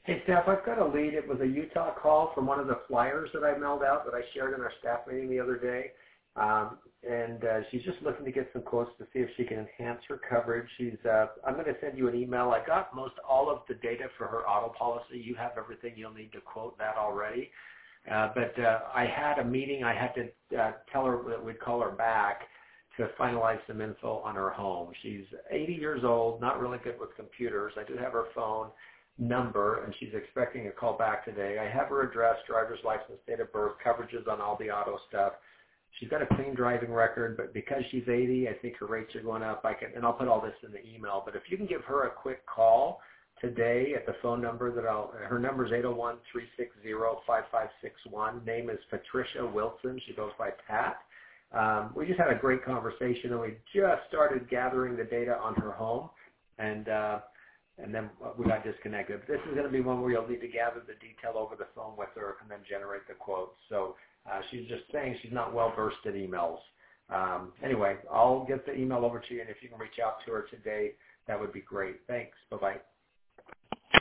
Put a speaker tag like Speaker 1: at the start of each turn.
Speaker 1: Hey, Steph, I've got a lead. It was a Utah call from one of the flyers that I mailed out that I shared in our staff meeting the other day. She's just looking to get some quotes to see if she can enhance her coverage. I'm going to send you an email. I got most all of the data for her auto policy. You have everything you'll need to quote that already. I had a meeting. I had to tell her that we'd call her back to finalize some info on her home. She's 80 years old, not really good with computers. I do have her phone number, and she's expecting a call back today. I have her address, driver's license, date of birth, coverages on all the auto stuff. She's got a clean driving record, but because she's 80, I think her rates are going up. And I'll put all this in the email. But if you can give her a quick call today at the phone number her number is 801-360-5561. Name is Patricia Wilson. She goes by Pat. We just had a great conversation, and we just started gathering the data on her home, and then we got disconnected. This is going to be one where you'll need to gather the detail over the phone with her and then generate the quotes. So she's just saying she's not well versed in emails. Anyway, I'll get the email over to you, and if you can reach out to her today, that would be great. Thanks. Bye-bye.